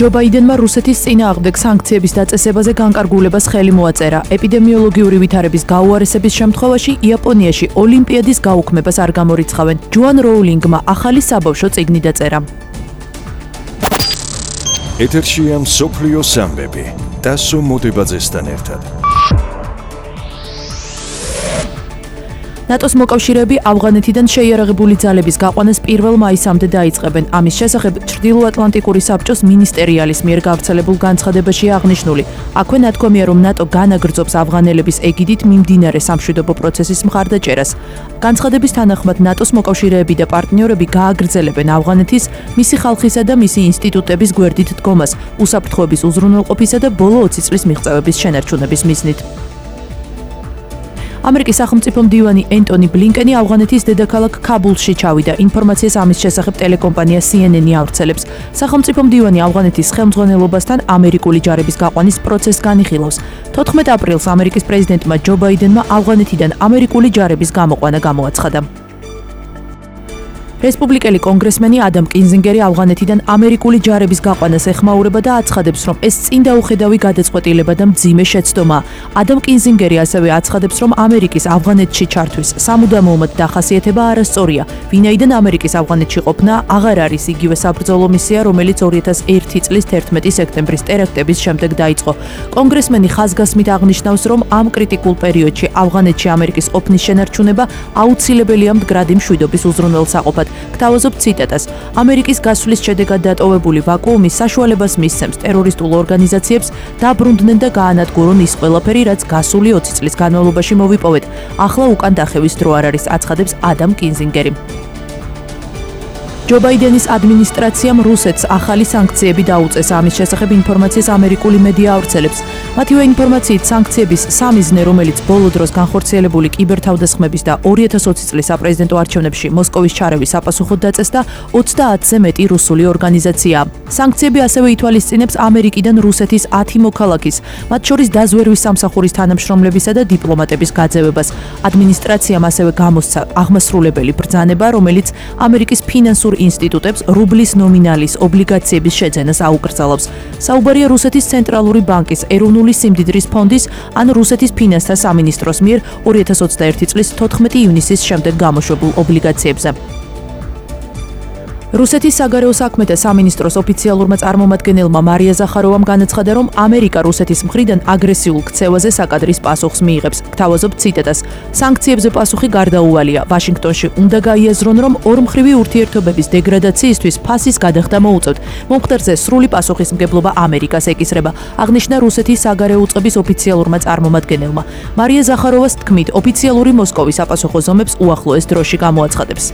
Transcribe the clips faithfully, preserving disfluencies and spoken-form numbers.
ჯო ბაიდენმა რუსეთის წინააღმდეგ სანქციების დაწესებაზე განკარგულებას ხელი მოაწერა. ეპიდემიოლოგიური ვითარების გაუარესების შემთხვევაში იაპონიაში ოლიმპიადის გაუქმებას არ გამორიცხავენ. ჯოან როულინგმა ახალი საბავშვო წიგნი დაწერა. ეთერშია მსოფლიო სამბები. ტასო მოდებაძესთან ერთად. ნატოს მოკავშირეები ავღანეთიდან შეიარაღებული ძალების გაყვანას პირველ მაისამდე დაიწყებენ. ამის შესახებ ჩრდილოატლანტიკური საბჭოს მინისტერიალის მიერ გავრცელებულ განცხადებაში აღნიშნული. აქვე ნათქვამია, რომ ნატო განაგრძობს ავღანელების ეგიდით მიმდინარე სამშვიდობო პროცესის მხარდაჭერას. განცხადების თანახმად ნატოს მოკავშირეები და პარტნიორები გააგრძელებენ ავღანეთის მისი ხალხისა და მისი ინსტიტუტების გვერდით დგომას, უსაფრთხოების უზრუნველყოფისა და ბოლო ოცი წლის მიღწევების შენარჩუნების მიზნით. ამერიკის სახელმწიფო მდივანი ენტონი ბლინკენი ავღანეთის დედაქალაქ ქაბულში ჩავიდა. ინფორმაციას ამის შესახებ ტელეკომპანია სი ენ ენი ავრცელებს. სახელმწიფო მდივანი ავღანეთის ხელმძღვანელობასთან ამერიკული ჯარების გაყვანის პროცესს განიხილავს. თოთხმეტ აპრილს ამერიკის პრეზიდენტმა ჯო ბაიდენმა ავღანეთიდან ამერიკული ჯარების გამოყვანა გამოაცხადა. რესპუბლიკელი კონგრესმენი ადამ კინზინგერი ავღანეთიდან ამერიკული ჯარების გაყვანას ეხმაურება და აცხადებს, რომ ეს წინ დაუხედავი გადაწყვეტილება და მძიმე შეცდომაა. ადამ კინზინგერი ასევე აცხადებს, რომ ამერიკის ავღანეთში ჩართვის სამუდამოოდ დახასიათება არასწორია, ვინაიდან ამერიკის ავღანეთში ყოფნა აღარ არის იგივე საბრძოლო მისია, რომელიც ორი ათას ერთი წლის თერთმეტი სექტემბრის ტერაქტების შემდეგ დაიწყო. კონგრესმენი ხაზგასმით აღნიშნავს, რომ ამ კრიტიკულ პერიოდში ავღანეთში ამერიკის ყოფნის შენარჩუნება აუცილებელია მდგრადი მშვიდობის უზრუნველსაყოფად. გთავაზობ ციტატას. ამერიკის გასვლის შედეგად დატოვებული ვაკუუმი საშუალებას მისცემს ტერორისტულ ორგანიზაციებს დაბრუნდნენ და გაანადგურონ ის ყველაფერი, რაც გასული ოცი წლის განმავლობაში მოვიპოვეთ. ახლა უკან დახევის დრო არ არის, აცხადებს ადამ კინზინგერი. ჯო ბაიდენის ადმინისტრაციამ რუსეთს ახალი სანქციები დაუწეს. ამის შესახებ ინფორმაციას ამერიკული მედია ავრცელებს. მათივე ინფორმაციით სანქციების სამიზნე, რომელიც ბოლო დროს განხორციელებული კიბერთავდასხმების და ორი ათას ოცი წლის საპრეზიდენტო არჩევნებში მოსკოვის ჩარევის საპასუხოდ დაწესდა ოცდაათზე მეტი რუსული ორგანიზაციაა. სანქციები ასევე ითვალისწინებს ამერიკიდან რუსეთის ათი მოქალაქის, მათ შორის დაზვერვის სამსახურის თანამშრომლებისა და დიპლომატების გაძევებას. ადმინისტრაციამ ასევე გამოსცა აღმასრულებელი ბრძანება, რომელიც ამერიკის ფინანსურ ინსტიტუტებს რუბლის ნომინალის ობლიგაციების შეძენას აუკრძალავს. საუბარია რუსეთის ცენტრალური ბანკის, ეროვნული სიმდიდრის ფონდის ან რუსეთის ფინანსთა სამინისტროს მიერ ორი ათას ოცდაერთი წლის თოთხმეტი ივნისის შემდეგ გამოშვებულ ობლიგაციებზე. რუსეთის საგარეო საქმეთა სამინისტროს ოფიციალურმა წარმომადგენელმა მარია ზახაროვამ განაცხადა, რომ ამერიკა რუსეთის მხრიდან აგრესიულ ქცევაზე საკადრის პასუხს მიიღებს. გთავაზობ ციტატას. სანქციებზე პასუხი გარდაუვალია. ვაშინგტონში უნდა გაიაზრონ, რომ ორმხრივი ურთიერთობების დეგრადაციისთვის ფასის გადახდა მოუწევთ. მომხდარზე სრული პასუხისმგებლობა ამერიკას ეკისრება, აღნიშნა რუსეთის საგარეო უწყების ოფიციალურმა წარმომადგენელმა. მარია ზახაროვას თქმით, ოფიციალური მოსკოვის საპასუხო ზომებს უახლოეს დროში გამოაცხადებს.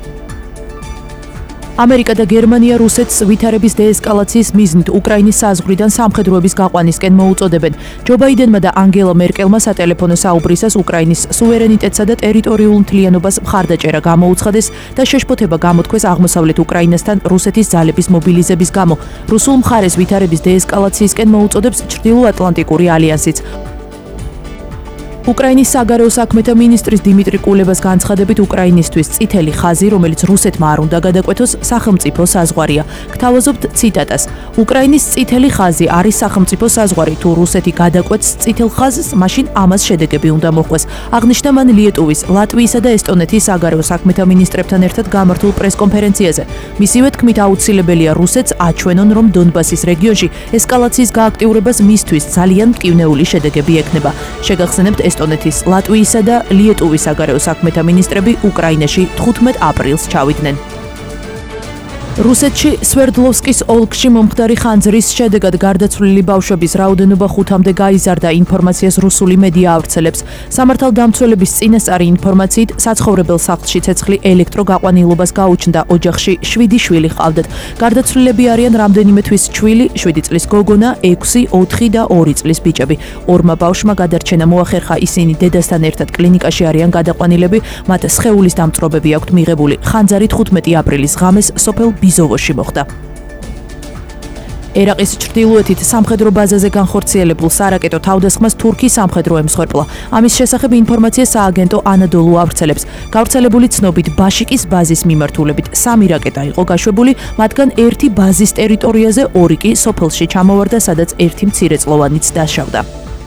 ამერიკა და გერმანია რუსეთს ვითარების დეესკალაციის მიზნით უკრაინის საზღვრიდან სამხედროების გაყვანისკენ მოუწოდებენ. ჯო ბაიდენმა და ანგელა მერკელმა სატელეფონო საუბრისას უკრაინის სუვერენიტეტსა და ტერიტორიულ მთლიანობას მხარდაჭერა გამოუცხადეს და შეშფოთება გამოთქვეს აღმოსავლეთ უკრაინასთან რუსეთის ძალების მობილიზების გამო. რუსულ მხარეს ვითარების დეესკალაციისკენ მოუწოდებს ჩრდილოატლანტიკური ალიანსიც. უკრაინის საგარეო საქმეთა მინისტრის დიმიტრი კულებას განცხადებით, უკრაინისთვის წითელი ხაზი, რომელიც რუსეთმა არ უნდა გადაკვეთოს, სახელმწიფო საზღვარია. გთავაზობთ ციტატას. უკრაინის წითელი ხაზი არის სახელმწიფო საზღვარი. თუ რუსეთი გადაკვეთს წითელ ხაზს, მაშინ ამას შედეგები უნდა მოხვდეს. აღნიშნა მან ლიეტუვის, ლატვიისა და ესტონეთის საგარეო საქმეთა მინისტრებთან ერთად გამართულ პრესკონფერენციაზე. მისივე თქმით, აუცილებელია რუსეთს აჩვენონ, რომ დონბასის რეგიონში ესკალაციის გააქტიურებას მისთვის ძალიან მტკივნეული შედეგები ექნება. შეგახსენებთ, ესტონეთის, ლატვიისა და ლიეტუვის საგარეო საქმეთა მინისტრები უკრაინაში თხუთმეტ აპრილს ჩავიდნენ. რუსეთში სვერდლოვსკის ოლქში მომხდარი ხანძრის შედეგად გარდაცვლილი ბავშვების რაოდენობა ხუთამდე გაიზარდა. ინფორმაციას რუსული მედია ავრცელებს. სამართალდამცველების წინასწარი ინფორმაციით, საცხოვრებელ სახლში ცეცხლი ელექტროგაყვანილობას გაუჩნდა. ოჯახში შვიდი შვილი ჰყავდათ. გარდაცვლილები არიან რამდენიმე თვის ჩვილი, შვიდი წლის გოგონა, ექვსი, ოთხი და ორი წლის ბიჭები. ორმა ბავშვმა გადარჩენა მოახერხა, ისინი დედასთან ერთად კლინიკაში არიან გადაყვანილები, მათ სხეულის დამწვრობები აქვთ მიღებული. ხანძარი თხუთმეტი აპრილის ღამეს სოფელ ბიზოვოში მოხდა. ერაყის ჩრდილოეთით სამხედრო ბაზაზე განხორციელებულ სარაკეტო თავდასხმას თურქი სამხედრო ემსხვერპლა. ამის შესახებ ინფორმაცია სააგენტო ანადოლუ ავრცელებს. გავრცელებული ცნობით ბაშიკის ბაზის მიმართულებით სამი რაკეტა იყო გაშვებული, მათგან ერთი ბაზის ტერიტორიაზე, ორი კი სოფელში ჩამოვარდა, სადაც ერთი მცირეწლოვანიც დაშავდა.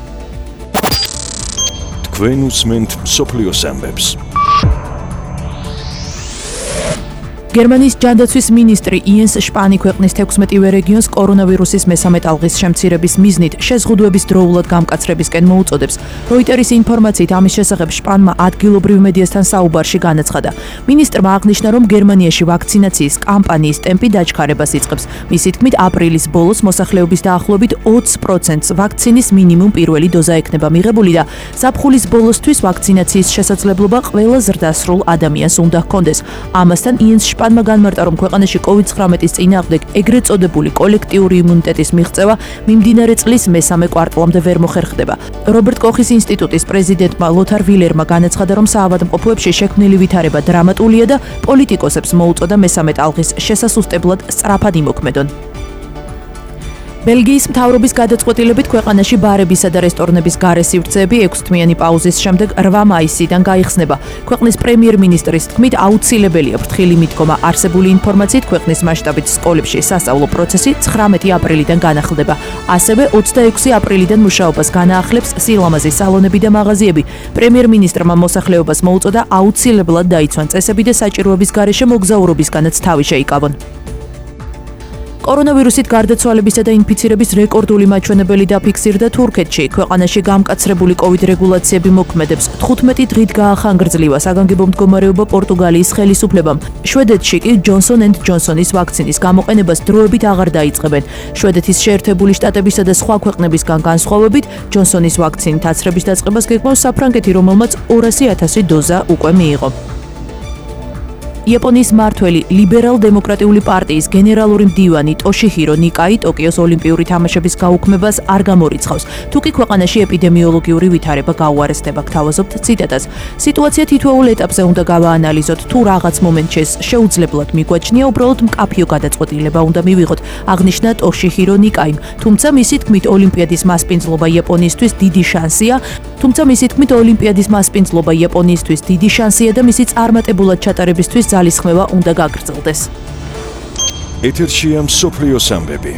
თქვენ უსმენთ მსოფლიოს ამბებს. გერმანიის ჯანდაცვის მინისტრი იენს შპანი ქვეყნის თექვსმეტივე რეგიონს კორონავირუსის მესამე ტალღის შემცირების მიზნით შეზღუდვების დროულად გამკაცრებისკენ მოუწოდებს. როიტერის ინფორმაციით ამის შესახებ შპანმა ადგილობრივ მედიასთან საუბარში განაცხადა. მინისტრმა აღნიშნა, რომ გერმანიაში ვაქცინაციის კამპანიის ტემპი დაჩქარებას იწყებს. მისი თქმით, აპრილის ბოლოს მოსახლეობის დაახლოებით ოცს პროცენტს ვაქცინის მინიმუმ პირველი დოზა ექნება მიღებული და ზაფხულის ბოლოსთვის ვაქცინაციის შესაძლებლობა ყველა ზრდასრულ ადამიანს უნდა ჰქონდეს. ამასთან იენს შპანმა განმარტა, რომ ქვეყანაში კოვიდ ცხრამეტის წინააღმდეგ ეგრეთ წოდებული კოლექტიური იმუნიტეტის მიღწევა მიმდინარე წლის მესამე კვარტალამდე ვერ მოხერხდება. რობერტ კოხის ინსტიტუტის პრეზიდენტმა ლოთარ ვილერმა განაცხადა, რომ საავადმყოფოებში შექმნილი ვითარება დრამატულია და პოლიტიკოსებს მოუწოდა მესამე ტალღის შესასუსტებლად სწრაფად იმოქმედონ. ბელგიის მთავრობის გადაწყვეტილებით ქვეყანაში ბარებისა და რესტორნების გარე სივრცეები ექვსთმიანი პაუზის შემდეგ რვა მაისიდან გაიხსნება. ქვეყნის პრემიერ-მინისტრის თქმით, აუცილებელია ფრთხილი მიდგომა. არსებული ინფორმაციით, ქვეყნის მასშტაბით სკოლებში სასწავლო პროცესი ცხრამეტი აპრილიდან განახლდება. ასევე ოცდაექვსი აპრილიდან მუშაობას განაახლებს სილამაზის სალონები და მაღაზიები. პრემიერ-მინისტრმა მოსახლეობას მოუწოდა აუცილებლად დაიცვან წესები და საჭიროების გარეშე მოგზაურობისგანაც თავი შეიკავონ. კორონავირუსით გარდაცვალებისა და ინფიცირების რეკორდული მაჩვენებელი დაფიქსირდა თურქეთში. ქვეყანაში გამკაცრებული კოვიდ რეგულაციები მოქმედებს. თხუთმეტი დღით გაახანგრძლივა საგანგებო მდგომარეობა პორტუგალიის ხელისუფლებამ. შვედეთში კი ჯონსონ ენდ ჯონსონის ვაქცინის გამოყენებას დროებით აღარ დაიწყებენ. შვედეთის შეერთებული შტატებისა და სხვა ქვეყნებისგან განსხვავებით, ჯონსონის ვაქცინით აცრების დაწყებას გეგმავს საფრანგეთი, რომელმაც ორასი ათასი დოზა უკვე მიიღო. იაპონიის მმართველი ლიბერალ-დემოკრატიული პარტიის გენერალური მდივანი ტოშიჰირო ნიკაი ტოკიოს ოლიმპიური თამაშების გაუქმებას არ გამორიცხავს. თუკი ქვეყანაში ეპიდემიოლოგიური ვითარება გაუარესდება, გთავაზობთ ციტატას. სიტუაცია თითოეულ ეტაპზე უნდა გავაანალიზოთ. თუ რაღაც მომენტში შეუძლებლად მიგვაჩნია, უბრალოდ მკაფიო გადაწყვეტილება უნდა მივიღოთ, აღნიშნა ტოშიჰირო ნიკაიმ. თუმცა მისი თქმით, ოლიმპიადის მასპინძლობა იაპონიისთვის დიდი შანსია, თუმცა მისი თქმით, ოლიმპიადის მასპინძლობა იაპონიისთვის დიდი შანსია და მისი წარმატებულად ჩატარებისთვის ძალისხმევა უნდა გაგრძელდეს. ეთერშია მსოფლიოს ამბები.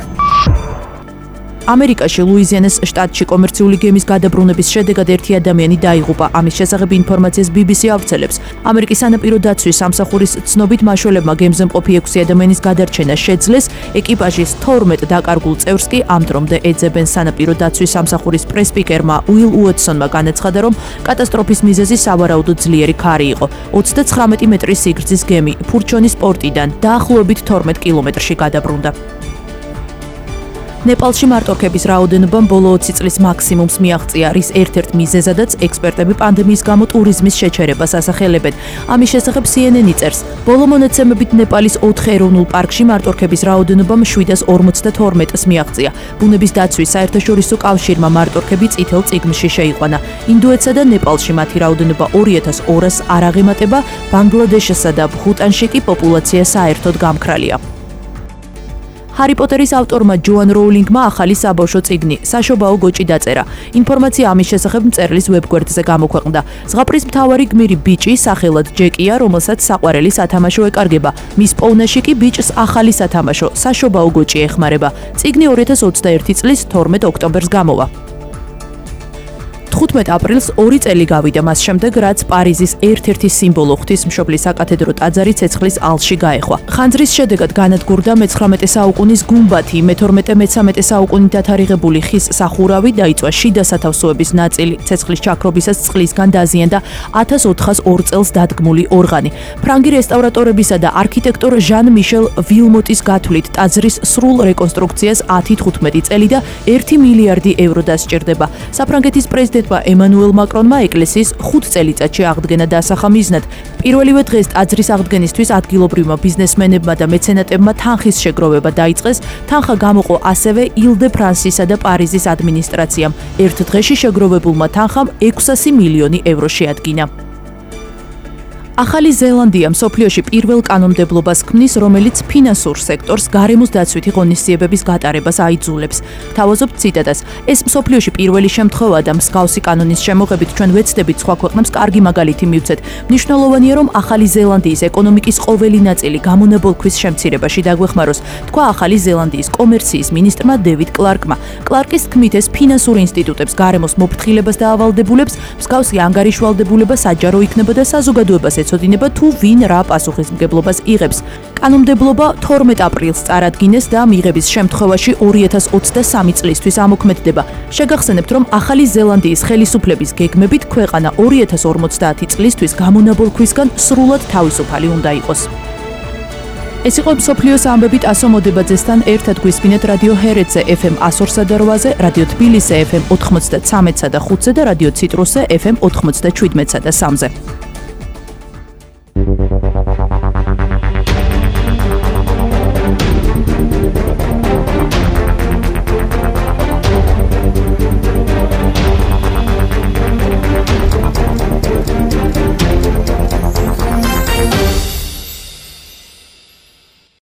ამერიკაში ლუიზიანის შტატში კომერციული გემის გადაბრუნების შედეგად ერთი ადამიანი დაიღუპა. ამის შესახებ ინფორმაციას ბი ბი სი ავრცელებს. ამერიკის სანაპირო დაცვის სამსახურის ცნობით, მაშველებმა გემზე მყოფი ექვსი ადამიანის გადარჩენა შეძლეს. ეკიპაჟის თორმეტ დაკარგულ წევრს კი ამ დრომდე ეძებენ. სანაპირო დაცვის სამსახურის პრესპიკერმა უილ უოტსონმა განაცხადა, რომ კატასტროფის მიზეზი სავარაუდოდ ძლიერი ქარი იყო. ოცდაცხრამეტი მეტრის სიგრძის გემი ფურჩონის პორტიდან დაახლოებით თორმეტ კილომეტრში გადაბრუნდა. ნეპალში მარტორქების რაოდენობამ ბოლო ოცი წლის მაქსიმუმს მიაღწია, რის ერთ-ერთ მიზეზადაც ექსპერტები პანდემიის გამო ტურიზმის შეჩერებას ასახელებენ. ამის შესახებ სი ენ ენ იწერს. ბოლო მონაცემებით ნეპალის ოთხ ეროვნულ პარკში მარტორქების რაოდენობამ შვიდას ორმოცდათორმეტს მიაღწია. ბუნების დაცვის საერთაშორისო კავშირმა მარტორქები წითელ წიგნში შეიყვანა. ინდოეთსა და ნეპალში მათი რაოდენობა ორი ათას ორას არ აღემატება, ბანგლადეშსა და ბჰუტანში კი პოპულაცია საერთოდ გამქრალია. ჰარი პოტერის ავტორმა ჯოან როულინგმა ახალი საბავშვო წიგნი საშობაო გოჭი დაწერა. ინფორმაცია ამის შესახებ მწერლის ვებგვერდზე გამოქვეყნდა. ზღაპრის მთავარი გმირი ბიჭი სახელად ჯეკია, რომელსაც საყვარელი სათამაშო ეკარგება. მის პოვნაში კი ბიჭს ახალი სათამაშო საშობაო გოჭი ეხმარება. წიგნი ორი ათას ოცდაერთი წლის თორმეტ ოქტომბერს გამოვა. თხუთმეტ აპრილს ორი წელი გავიდა მას შემდეგ, რაც პარიზის ერთ-ერთი სიმბოლო ღვთისმშობლის საკათედრო ტაძარი ცეცხლის ალში გაეხვა. ხანძრის შედეგად განადგურდა მეცხრამეტე საუკუნის გუმბათი, მეთორმეტე მეცამეტე საუკუნით დათარიღებული ხის სახურავი, დაიწვა შიდა სათავსოების ნაწილი, ცეცხლის ჩაქრობისას წყლისგან დაზიანდა ათას ოთხას ორ წელს დადგმული ორღანი. ფრანგი რესტავრატორებისა და არქიტექტორ ჟან მიშელ ვილმოტის გათვლით ტაძრის სრულ რეკონსტრუქციას ათი თხუთმეტი წელი და ერთი მილიარდი ევრო დასჭირდება. საფრანგეთის პრეზიდენტმა ემანუელ მაკრონმა ეკლესიის ხუთ წელიწადში აღდგენა დაასახა მიზნად. პირველივე დღეს ტაძრის აღდგენისთვის ადგილობრივმა ბიზნესმენებმა და მეცენატებმა თანხის შეგროვება დაიწყეს. თანხა გამოყო ასევე ილ-დე-ფრანსისა და პარიზის ადმინისტრაციამ. ერთ დღეში შეგროვებულმა თანხამ ექვსასი მილიონი ევრო შეადგინა. ახალი ზელანდია მსოფლიოში პირველ კანონმდებლობას ქმნის, რომელიც ფინანსურ სექტორს გარემოს დაცვითი ღონისძიებების გატარებას აიძულებს. Თავაზობთ ციტატას: ეს მსოფლიოში პირველი შემთხვევაა და მსგავსი კანონის შემოღებით ჩვენ ვეცდებით სხვა ქვეყნებს კარგი მაგალითი მივცეთ. მნიშვნელოვანია, რომ ახალი ზელანდიის ეკონომიკის ყოველი ნაწილი გამონაბოლქვის შემცირებაში დაგვეხმაროს, თქვა ახალი ზელანდიის კომერციის მინისტრმა დევიდ კლარკმა. კლარკის თქმით, ეს ფინანსურ ინსტიტუტებს გარემოს მოფრთხილებას დაავალდებულებს, მსგავსი ანგარიშვალდებულება საჯარო იქნება და საზოგადოებას ეცოდინება თუ ვინ რა პასუხისმგებლობას იღებს. კანონმდებლობა თორმეტ აპრილს წარადგინეს და მიღების შემთხვევაში ორი ათას ოცდასამი წლისთვის ამოქმედდება. შეგახსენებთ, რომ ახალი ზელანდიის ხელისუფლების გეგმებით ქვეყანა ორი ათას ორმოცდაათი წლისთვის გამონაბოლქვისგან სრულად თავისუფალი უნდა იყოს. ეს იყო მსოფლიოს ამბები ტასო მოდებაძესთან ერთად გვისმინეთ რადიო ჰერეთზე ეფ ემ one oh three eight-ზე, რადიო თბილისზე ეფ ემ ninety-three და ხუთზე და რადიო ციტრუსზე ეფ ემ ninety-seven და three-ზე.